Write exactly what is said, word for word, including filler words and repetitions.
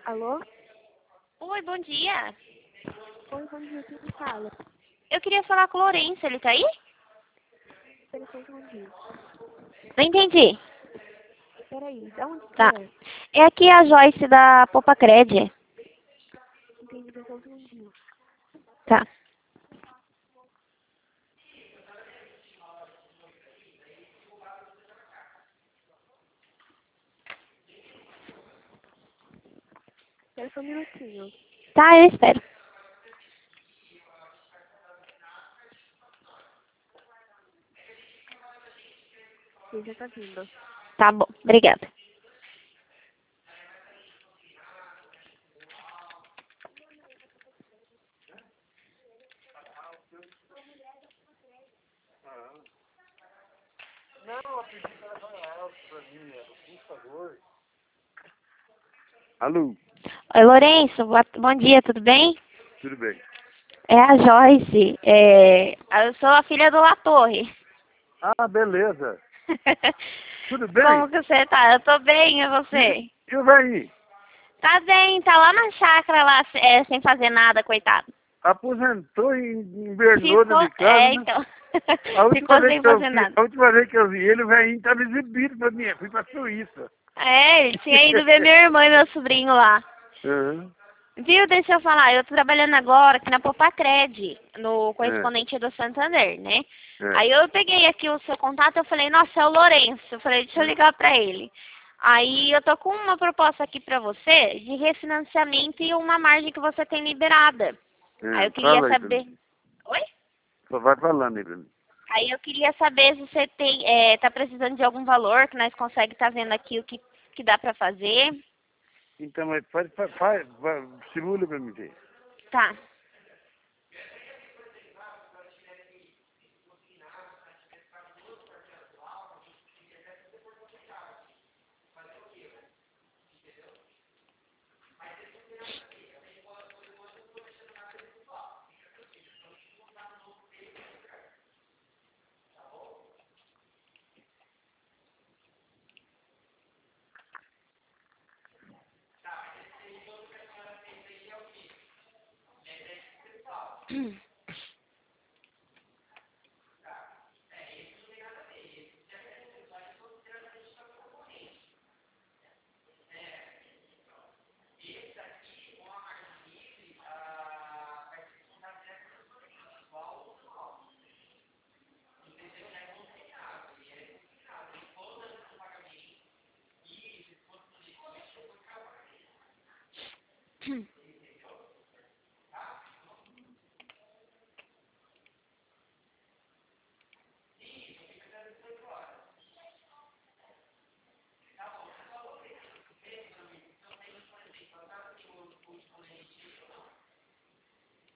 Alô? Oi, bom dia. Oi, bom dia, quem fala? Eu queria falar com o Lourenço, ele tá aí? Peraí, só um segundinho. Não entendi. Peraí, da onde que Tá. é? É aqui a Joyce da Popacred. Entendi, peraí, só um segundinho. Tá. Peraí só um minutinho. Tá, eu espero. Ele já tá vindo. Tá bom, obrigada. Alô, Oi, Lourenço, boa- bom dia, tudo bem? tudo bem? É a Joyce. É... Eu sou a filha do La Torre. Ah, beleza. Tudo bem? Como que você tá? Eu tô bem, e E, você? e o velhinho? Tá bem, tá lá na chácara, lá, é, sem fazer nada, coitado. Aposentou e invernou dentro Ficou, de casa, é, né? então. A última Ficou vez sem que eu fazer vi, nada. a última vez que eu vi ele, o velhinho estava exibido pra mim. Fui pra Suíça. É, ele tinha ido ver minha irmã e meu sobrinho lá. Uhum. Viu, deixa eu falar, eu tô trabalhando agora aqui na Popacred, no É, correspondente do Santander, né? é, Aí eu peguei aqui o seu contato, eu falei, nossa, é o Lourenço. Eu falei, deixa eu é, ligar pra ele. Aí eu tô com uma proposta aqui pra você de refinanciamento e uma margem que você tem liberada. Aí é. eu queria Fala aí pra saber. mim. Oi? Só vai falando aí pra mim. Aí eu queria saber se você tem, é, tá precisando de algum valor, que nós conseguimos estar vendo aqui o que, que dá pra fazer. Então, mas faz, faz, faz, faz, simula pra mim ver. Tá.